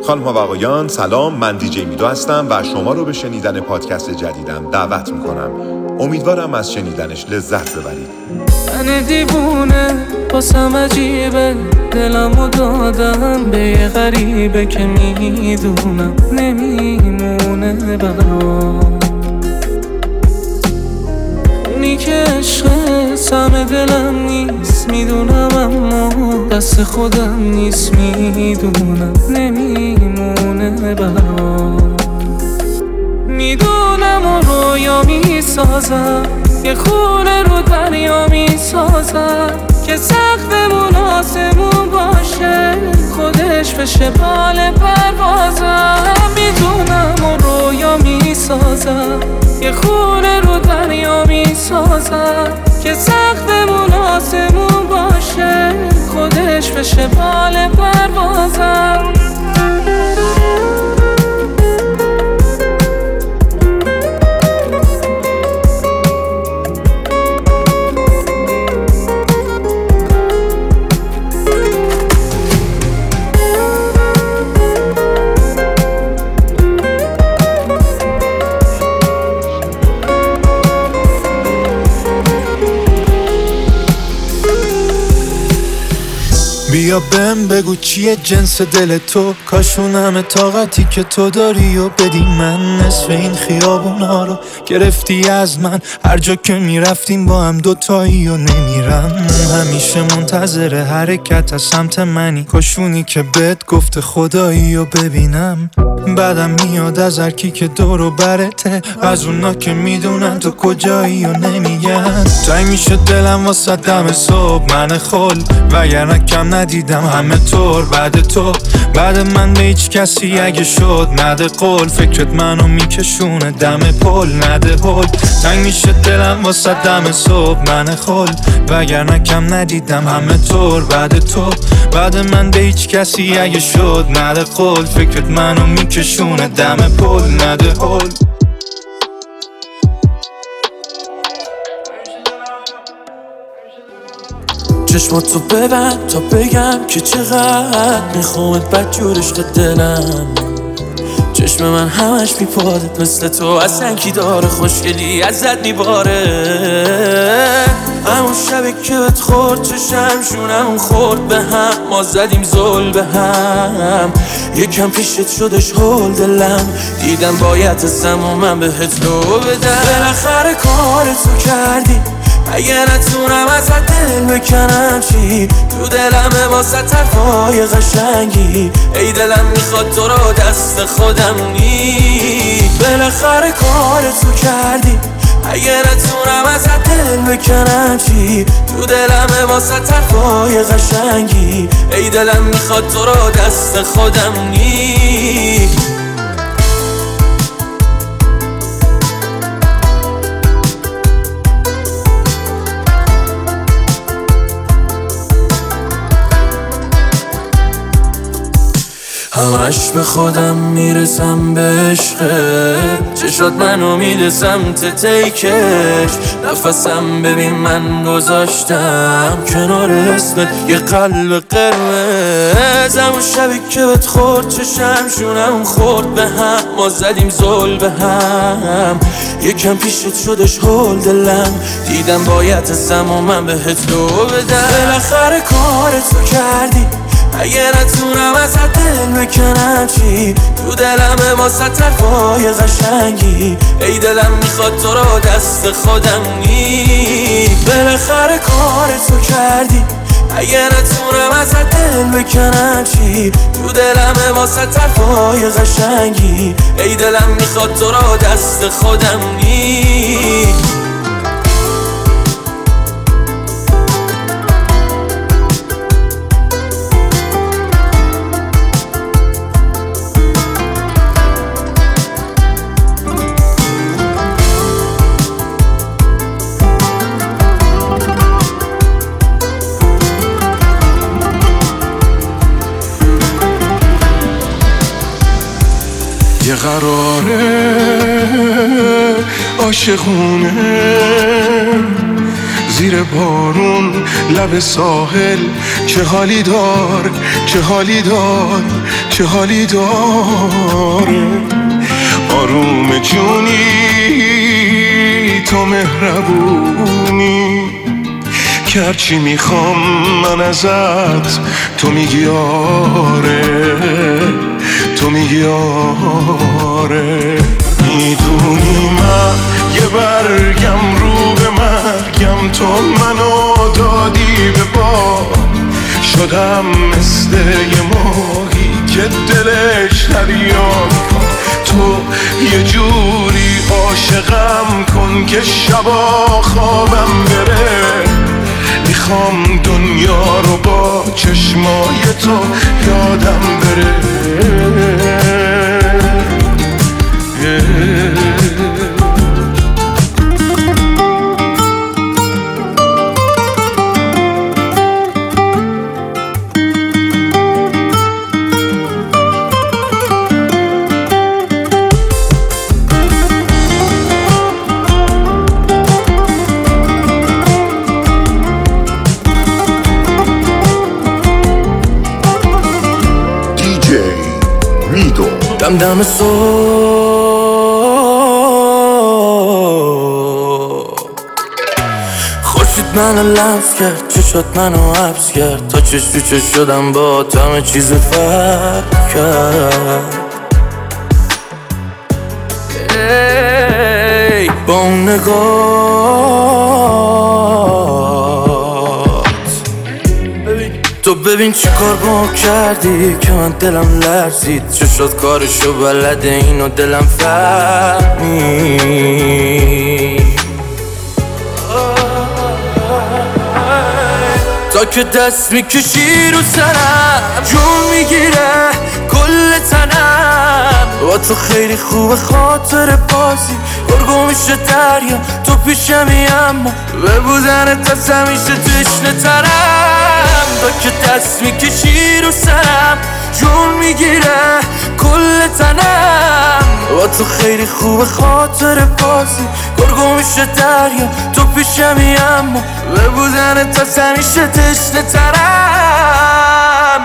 خانم ها و آقایان سلام، من دیجی میدو هستم و شما رو به شنیدن پادکست جدیدم دعوت میکنم. امیدوارم از شنیدنش لذت ببرید. من دیوونه باسم عجیبه، دلمو دادم به یه غریبه که میدونم نمیمونه برام. اونی که عشق سم دلم نیست میدونم، اما دست خودم نیست میدونم نمیمونه برام. میدونم و رویا میسازم، یه خونه رو دریا میسازم که سقفمون آسمون باشه، خودش بشه بال پروازم. میدونم و رویا میسازم، یه خونه رو دریا میسازم که سقفمون آسمون باشه، خودش بشه بال پروازم. بیا بهم بگو چیه جنس دل تو، کاشون همه طاقتی که تو داری و بدی من. نصف این خیابونا رو گرفتی از من، هر جا که میرفتیم با هم دوتایی و نمیرم. همیشه منتظر حرکت از سمت منی، کاشونی که بهت گفته خدایی و ببینم. بعدم میاد از هرکی که دور و برته، از اونا که میدونن تو کجایی و نمیگن. تنگ میشه دلم واسه دم صبح من خل، وگرنه کم ندیدم همه طور بعد تو. بعد من به هیچ کسی اگه شد نده قول، فکرت منو میکشونه دم پل نده هل. تنگ میشه دلم واسه دم صبح من خل، وگرنه کم ندیدم همه طور بعد تو. بعد من به هیچ کسی اگه شد نده قول، فکرت منو میکشونه دم پل نده هل. چشماتو ببند تا بگم که چقدر میخوامت بدجور عشق دلم. چشم من همش میپاده مثل تو، اصلا کی داره خوشگلی ازت میباره. همون شبی که بهت خورد چشم شونم خورد به هم، ما زدیم زل به هم. یکم پیشت شدش هول دلم، دیدم باید ازم و من بهت لو بدم. بالاخره کارتو کردی، اگه نتونم ازت دل بکنم چی؟ تو دلمه واسه طرفای قشنگی، ای دلم میخواد تو رو دست خودم نی. بالاخره کارتو کردی، اگه نتونم ازت دل بکنم چی؟ تو دلمه واسه طرفای قشنگی، ای دلم میخواد تو رو دست خودم نی. همش به خودم میرسم به عشقت، چشات منو میده سمت تیکش. نفسم ببین من گذاشتم کنار اسمت یه قلب قرمز. همون شبی که بهت خورد چشم شونم خورد به هم، ما زدیم زل به هم. یکم پیشت شدش هول دلم، دیدم باید ازم و من بهت لو بدم. بالاخره کارتو کردی، اگه نتونم ازت دل بکنم چی؟ تو دلمه واسه طرفای قشنگی، ای دلم میخواد تو رو دست خودم نی. بالاخره کارتو کردی، اگه نتونم ازت دل بکنم چی؟ تو دلمه واسه طرفای قشنگی، ای دلم میخواد تو رو دست خودم نی. یه قراره عاشقونه زیر بارون لب ساحل، چه حالی دار چه حالی دار چه حالی داره. آروم جونی تو مهربونی که هرچی میخوام من ازت تو میگی آره، تو میگی آره. میدونی من یه برگم رو به مرگم، تو منو دادی به باد. شدم مثل یه ماهی که دلش دریا میخواد. تو یه جوری عاشقم کن که شبا خوابم بره. میخوام دنیا رو با چشمای تو یادم بره. دم دم صبح خورشید منو لمس کرد، چشات منو حبس کرد. تا چش تو چش شدم با همه چیز فرق کرد. با اون تو ببین چی کار با کردی که من دلم لرزید. چشات کارشو بلده اینو دلم فهمید. تا که دست میکشی رو سرم جون میگیره کل تنم. با تو خیلی خوبه خاطر بازی گرگو میشه دریا تو پیشمی، اما به بودنت از همیشه تشنه ترم. تا که دست میکشی رو سرم جون میگیره کل تنم. با تو خیلی خوبه خاطر بازی گرگو میشه دریا تو پیشمی، اما به بودنت از همیشه تشنه ترم.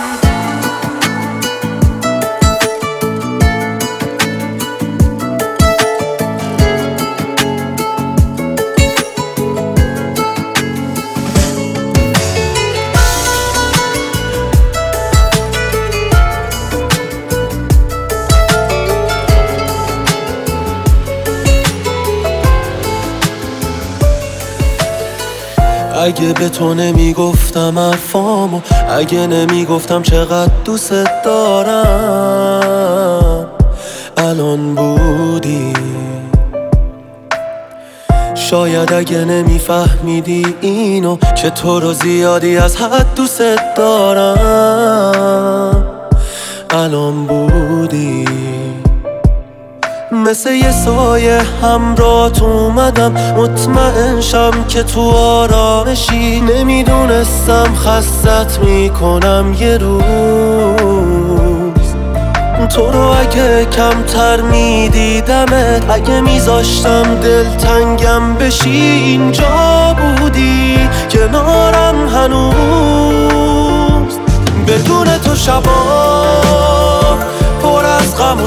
اگه به تو نمیگفتم حرفامو، اگه نمیگفتم چقدر دوست دارم، الان بودی. شاید اگه نمیفهمیدی اینو که تو رو زیادی از حد دوست دارم، الان بودی. مثل یه سایه همراهت اومدم، مطمئن شم که تو آرامشی. نمیدونستم خستت میکنم یه روز. تو رو اگه کمتر میدیدمت، اگه میذاشتم دلتنگم بشی، اینجا بودی کنارم هنوز. بدون تو شبا پر از غم و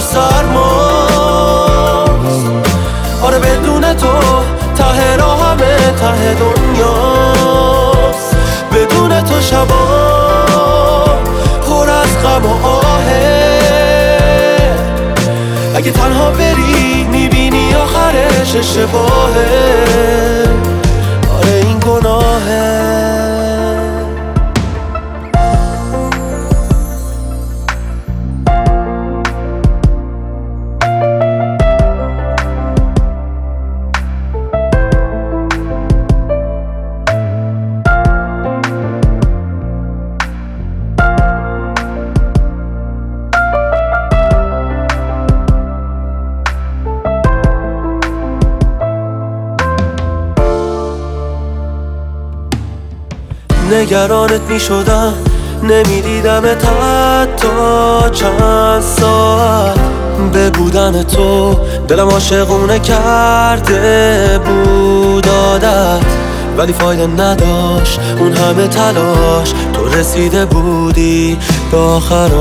سرماست. آره بدون تو ته راه همه ته دنیاست. بدون تو شبا پر از غم و آهه. اگه تنها بری میبینی آخرش اشتباهه. آره این گناهه. نگرانت می شدم، نمیدیدمت حتی چند ساعت. به بودن تو دلم عاشقونه کرده بود عادت. ولی فایده نداشت اون همه تلاش. تو رسیده بودی به آخراش.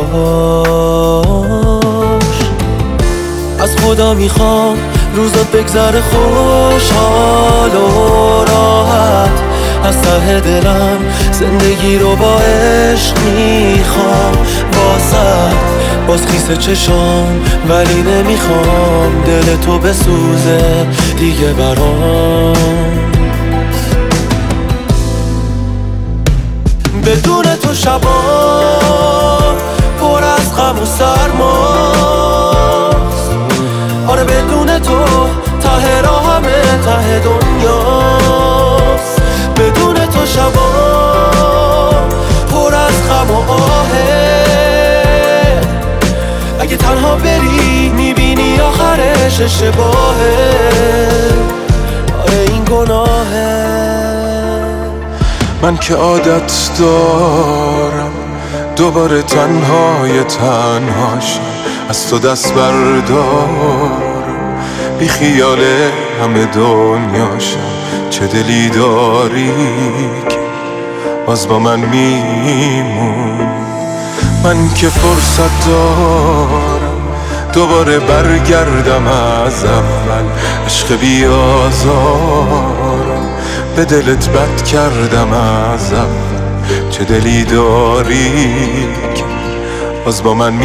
از خدا میخوام روزات بگذره خوشحال و راحت. از ته دلم زندگی رو با عشق میخوام واسه باز خیس چشام، ولی نمیخوام دل تو بسوزه دیگه برام. بدون تو شبا پر از غم و سرماست. آره بدون تو ته راه همه ته دنیاست. بدون تو شبا پر از غم و آهه. اگه تنها بری میبینی آخرش اشتباهه. آره این گناهه. من که عادت دارم دوباره تنهای تنهاشم، از تو دست بردارم بی خیال همه دنیاشم. چه دلی داری که باز با من میمون. من که فرصت دارم دوباره برگردم از اول. عشق بیازارم به دلت بد کردم از اول. چه دلی داری که باز با من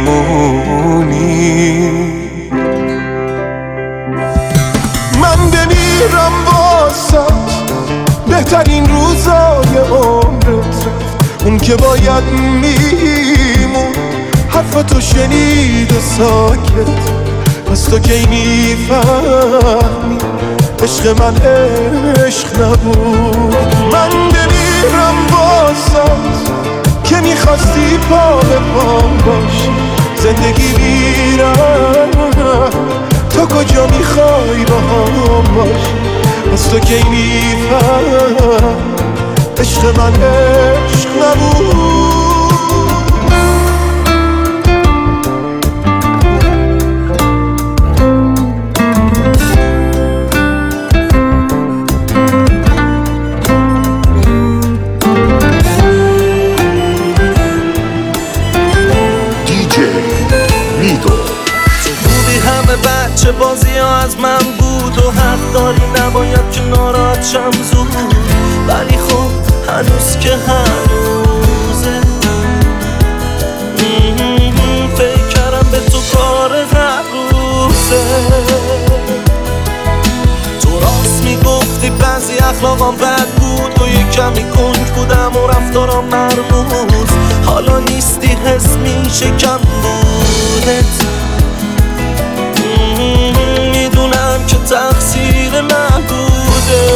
میمونی. من بمیرم واسه بهترین روزای عمرت رفت. اون که باید میمون حرفتو شنید و ساکت. پس تو کی میفهمی عشق من عشق نبود. من بمیرم واسه که میخواستی پا به پام باشی. زندگی میرم تو کجا میخوای با هم باشی. پس تو کی میفهم عشق من عشق نبود. بچه بازی ها از من بود و حق داری نباید که ناراحت شم زود. ولی خب هنوز که هنوزه. فکر کردم به تو کار هر روزه. تو راست میگفتی بعضی اخلاقام بد بود و یک کمی کنج بودم و رفتارم مرموز. حالا نیستی حس میشه کم بودت. میدونم که تقصیر من بوده.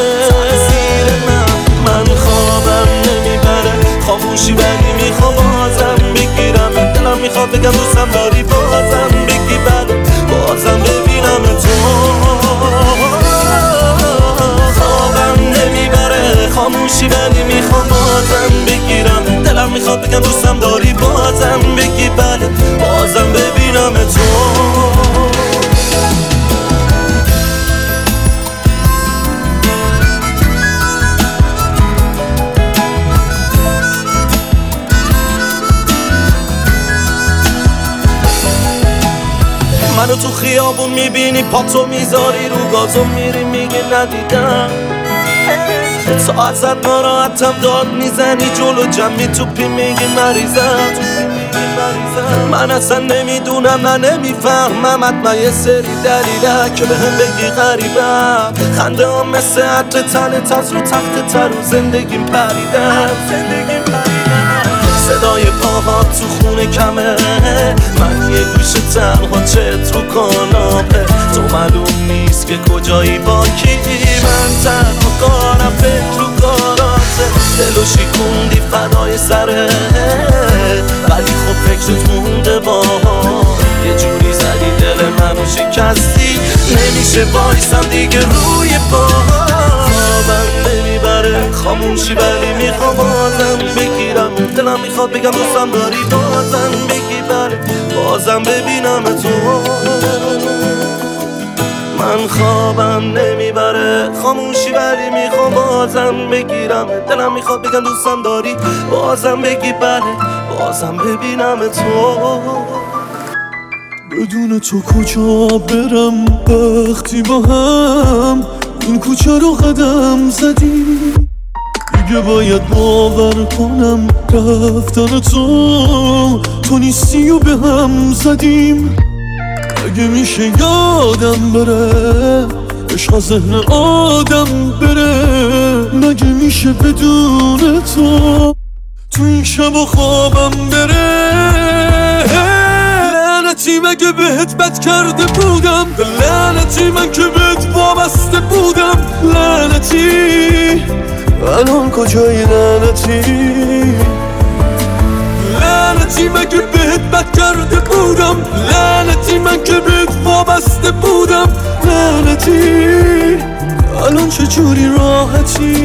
من خوابم نمیبره خاموشی ولی میخوام بازم بگیرم. دلم میخواد بگم دوستم داری بازم بگی بله بازم ببینم تو. خوابم نمیبره خاموشی ولی میخوام بازم بگیرم. دلم میخواد بگم دوستم داری بازم بگی بله بازم ببینم تو. منو تو خیابون میبینی پاتو میذاری رو گازو میری میگی ندیدم. ساعت زد ناراحتم داد میزنی جلو جمعی توپی میگی مریضم. من اصلا نمیدونم نه نمیفهمم حتما یه سری دلیله که به هم بگی غریبم. خنده هم مثل عطر تنت از رو تخت تر و زندگیم پریدم. صدای پاها تو خونه کمه. من یه گوشه تنها چت رو کاناپه. تو معلوم نیست که کجایی با کی. من تنها کارم فکر رو کاراته. دلو شیکوندی فدای سره ولی خب فکرت مونده با یه جوری زدی دل منو شکستی. نمیشه بایستم دیگه روی پا. خوابم نمیبره خاموشی ولی میخوام بازم بگیرم. دلم میخواد بگم دوستم داری بازم بگی بله بازم ببینم تو. من خوابم نمیبره خاموشی ولی میخوام بازم بگیرم دلم میخواد بگم دوستم داری بازم بگی بله بازم ببینم تو بدون تو کجا برم وقتی با هم این کوچه رو قدم زدیم دیگه باید باور کنم رفتن تو نیستی و به هم زدیم اگه میشه یادم بره عشق از ذهن آدم بره مگه میشه بدون تو این شب و خوابم بره لعنتی مگه بهت بد کرده بودم لعنتی من که بهت وابسته بودم لعنتی الان کجایی لعنتی مگه بهت بد کرده بودم لعنتی من که بهت وابسته بودم لعنتی الان چجوری راحتی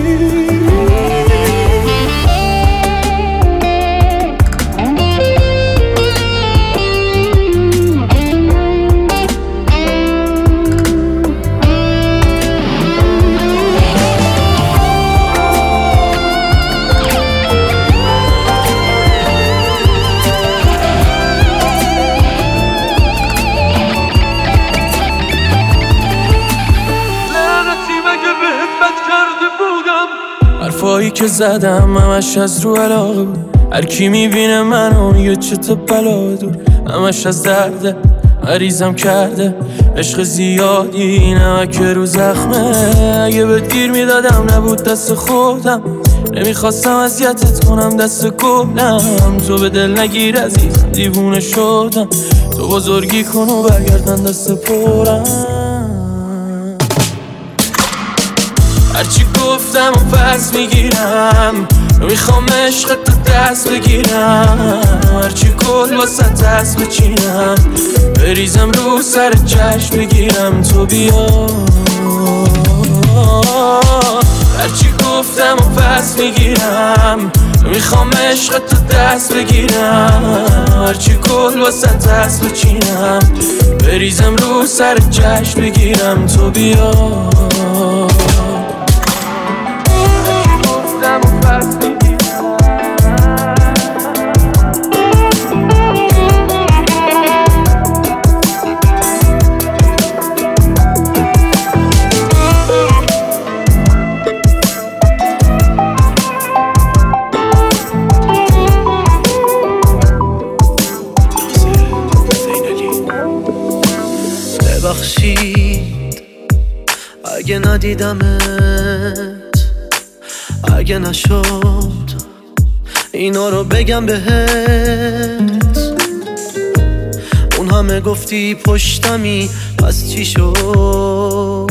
حرفایی که زدم همش از رو علاقه بود هر کی میبینه منو میگه چه تا بلا دور همش از درده مریضم کرده عشق زیادی نمک رو زخمه اگه بهت گیر میدادم نبود دست خودم نمیخواستم اذیتت کنم دست گلم تو به دل نگیر عزیز دیوونه شدم تو بزرگی کن و برگردن دست پرم هرچی گفتم و پس میگیرم میخوام عشق تو دست بگیرم هرچی گل واسه دست بچینم بریزم رو سر چشم بگیرم تو بیا هرچی گفتم و پس میگیرم میخوام عشق تو دست بگیرم هرچی گل واسه دست بچینم بریزم رو سر چشم بگیرم تو بیا ببخشید اگه ندیدمت اگه نشد اینا رو بگم بهت اون همه گفتی پشتمی پس چی شد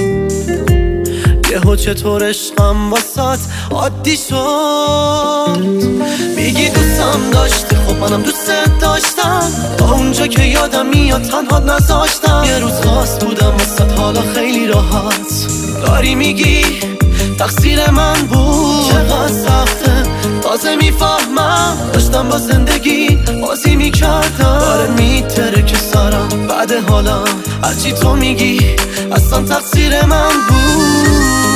یهو چطور عشقم واسات عادی شد میگی دوستم داشتی خب منم دوستت داشتم تا اونجا که یادم میاد تنها نذاشتم یه روز خاص بودم واسات حالا خیلی راحت داری میگی تقصیر من بود چقدر سخته تازه میفهمم داشتم با زندگی بازی میکردم داره میتره که سرم بعد حالا هرچی تو میگی اصلا تقصیر من بود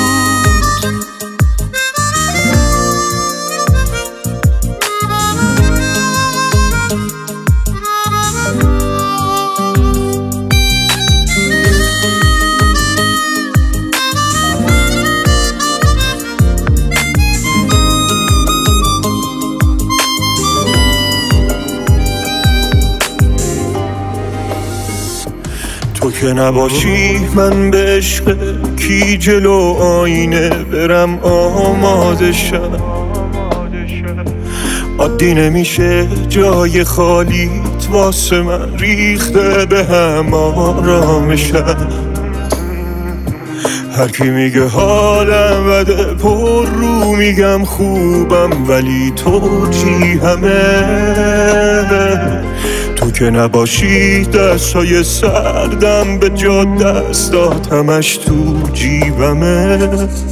تو که نباشی من به عشق کی جلو آینه برم آماده شم عادی نمیشه جای خالیت واسه من ریخته به هم آرامشم هر کی میگه حالم بده پر رو میگم خوبم ولی تو چی همه تو که نباشی دستای سردم به جا دستات همش تو جیبمه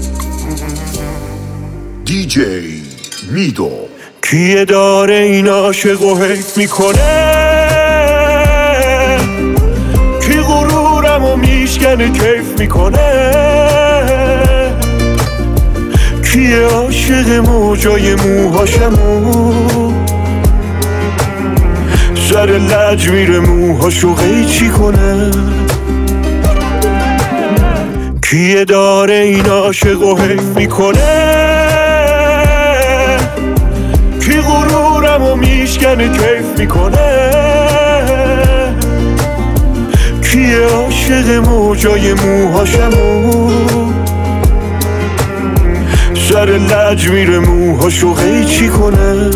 دیجی میدو کیه داره این عاشق و حیف میکنه کی غرورم و میشکنه میشکنه کیف میکنه؟ کیه عاشق موجای موهاشمو سر لج میره موهاشو قیچی کنه؟ کیه داره این عاشقو حیف میکنه؟ کی غرورمو میشکنه کیف میکنه؟ کیه عاشق موجای موهاشمو سر لج میره موهاشو قیچی کنه؟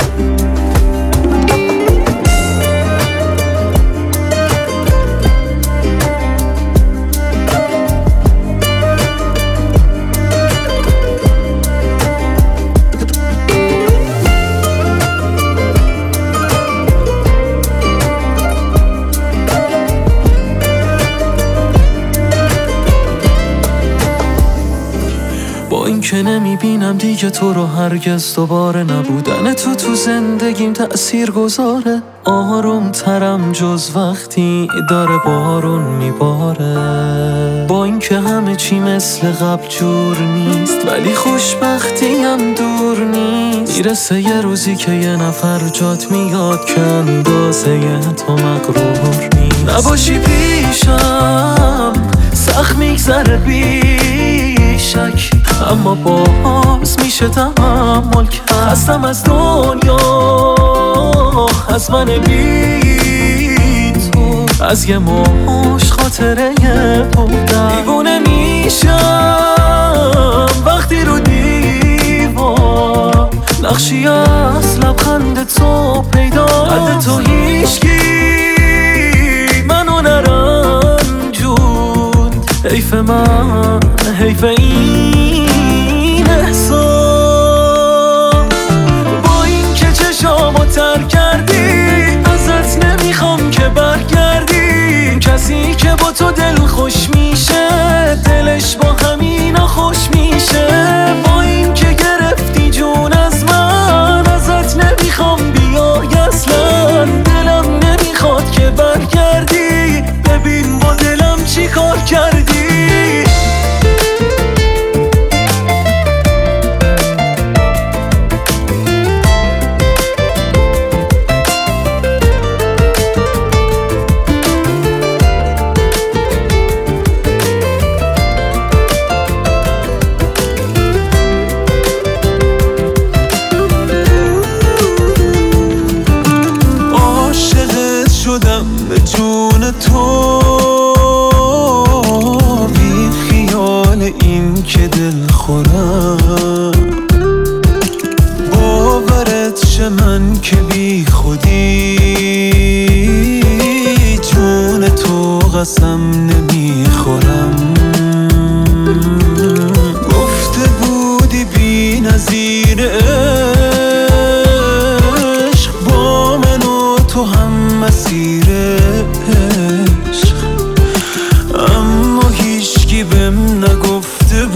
با این که نمیبینم دیگه تو رو هرگز دوباره، نبودن تو زندگیم تأثیر گذاره. آروم ترم جز وقتی داره بارون میباره. با این که همه چی مثل قبل جور نیست، ولی خوشبختیم دور نیست. میرسه یه روزی که یه نفر جات میاد که اندازه تو مغرور نیست. نباشی پیشم سخت میگذره بیشک، اما باز میشه تحمل کرد. خستم از دنیا، از من بی تو، از یه موش خاطره بودم. دیوونه میشم وقتی رو دیوار نقشی از لبخند تو پیدا. قد تو هیچکی منو نرنجوند، حیف من حیف این احساس. با این که چشامو تر کردی ازت نمیخوام که برگردی. کسی که با تو دل خوش میشه دلش با همینا خوش میشه. با این که گرفتی جون از من ازت نمیخوام بیای اصلا. دلم نمیخواد که برگردی، ببین با دلم چی کار کردی. به جون تو بی خیال این که دل خورم. باورت شه من که بی خودی جون تو قسم نمیخورم. گفته بودی بی نظیر عشق، با من و تو هم مسیر عشق. اما هیچکی بهم نگفته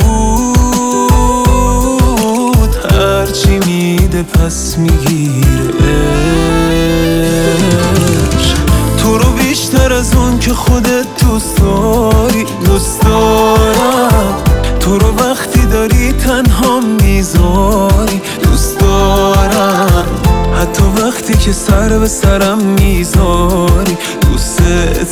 بود هرچی میده پس میگیره عشق. تو رو بیشتر از اون که خودت دوست داری دوست دارم. تو رو وقتی داری تنها میذاری دوست دارم. حتی وقتی که سر به سرم میذاری دوست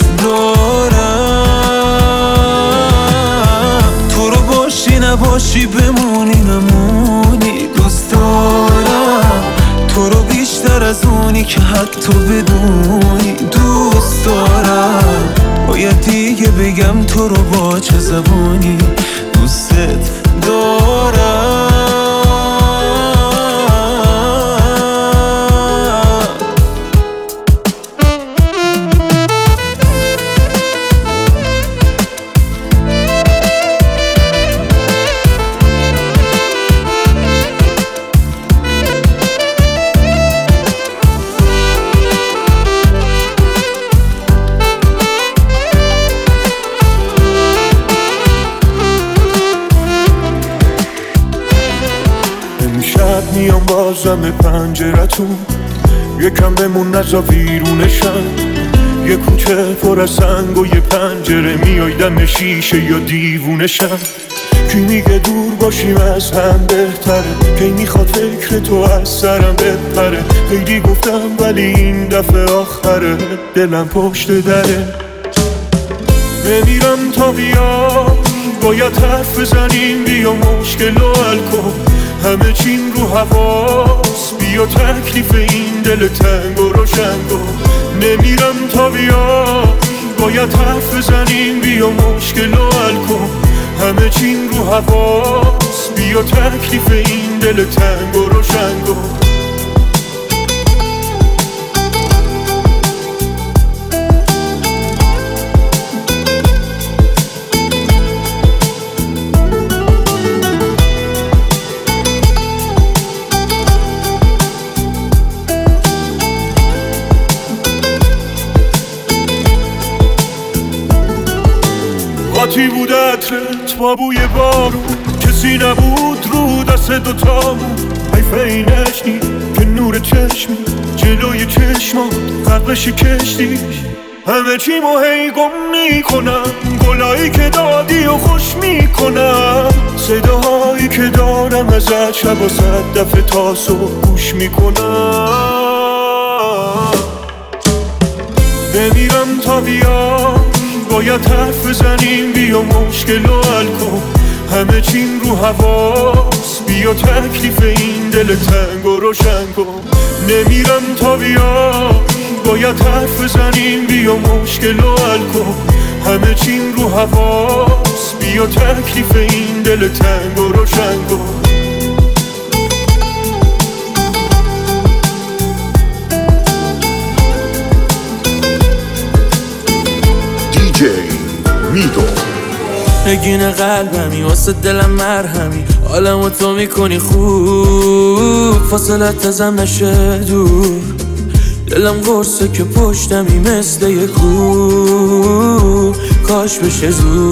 دارم. تو رو باشی نباشی بمونی نمونی دوست دارم. تو رو بیشتر از اونی که حتی بدونی دوست دارم. باید دیگه بگم تو رو با چه زبانی دوستت دارم. میام بازم پنجرتون، یکم بمون نزا ویرونشم. یه کوچه پر از سنگ و یه پنجره، میای دم شیشه یا دیوونشم. کی میگه دور باشیم از هم بهتره، کی میخواد فکر تو از سرم بپره. خیلی گفتم ولی این دفعه آخره، دلم پشت دره. نمیرم تا بیای، باید حرف بزنیم، بیا مشکل و حل کن. همه چیم رو حواس، بیا تکلیف این دل تنگ و روشن کن. نمیرم تا بیای، باید حرف بزنیم، بیا مشکل و حل کن. همه چیم رو حواس، بیا تکلیف این دل تنگ و روشن کن. قاطی بود عطرت با بوی بارون، کسی نبود رو دست دوتامون. حیفه اینش نی که نور چشمی جلوی چشمات غرقش کشتی. همه چی مو هی گم میکنم، گلایی که دادی و خوش میکنم. صداهایی که دارم ازت شب و 100 دفعه تا صبح گوش میکنم. نمیرم تا بیای، باید حرف بزنیم، بیا مشکل و حل کن. همه چیم رو حواس، بیا تکلیف این دل تنگ و روشن کن. نمیرم تا بیای، باید حرف بزنیم، بیا مشکل و حل کن. همه چیم رو حواس، بیا تکلیف این دل تنگ و روشن کن. میدو نگین قلبمی واسه دلم مرهمی، حالمو تو میکنی خوب، فاصلت ازم نشه دور. دلم قرصه که پشتمی مثل یه کوه، کاش بشه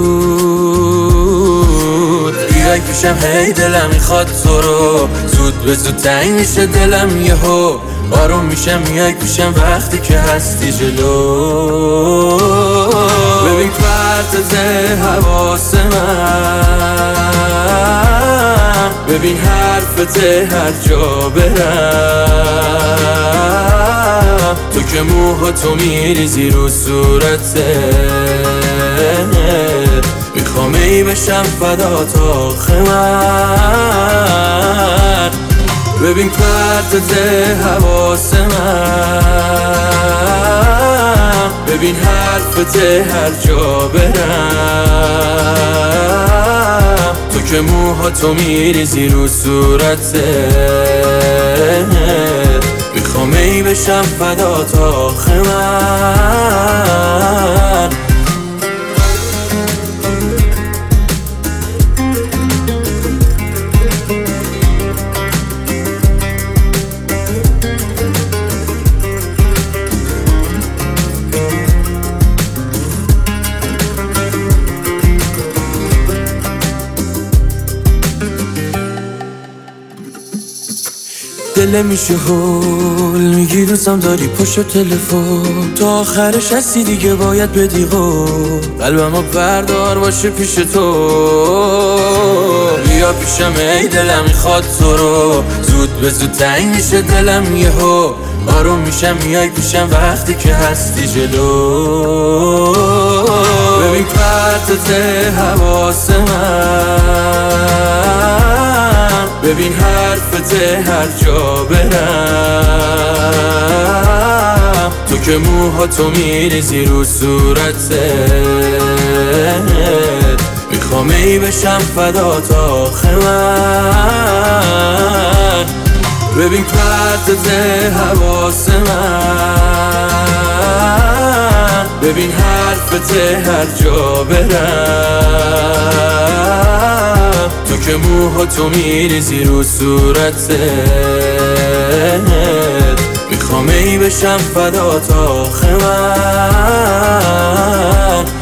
زود. بیای پیشم هی دلم میخواد تو رو، زود به زود تنگ میشه دلم یهو. آروم میشم میای پیشم وقتی که هستی جلو. ببین پرتز حواس من، ببین حرفت هر جا برم. تو که موهاتو میریزی رو صورته، میخوام ای بشم فدا تا آخه من. ببین پرتز حواس من، ببین حرفت هر جا برم. تو که موهاتو میریزی رو صورته، میخوام ای بشم فدا تا آخه من. دل میشه هول، میگی دوستم داری پشت تلفن. تا آخرش هستی دیگه باید بدی قول، قلبمو بردار باشه پیش تو. بیا پیشم ای دلم میخواد تو رو، زود به زود تنگ میشه دلم یهو. آروم میشم میای پیشم وقتی که هستی جلو. ببین پرتز حواس من، ببین حرفت هر جا برم. تو که موهاتو میریزی رو صورته، میخوام ای بشم فدا تا آخه من. ببین پرتز حواس من، ببین حرفت هر جا برم. تو که موهاتو میریزی رو صورته، میخوام ای بشم فدا تا آخه من.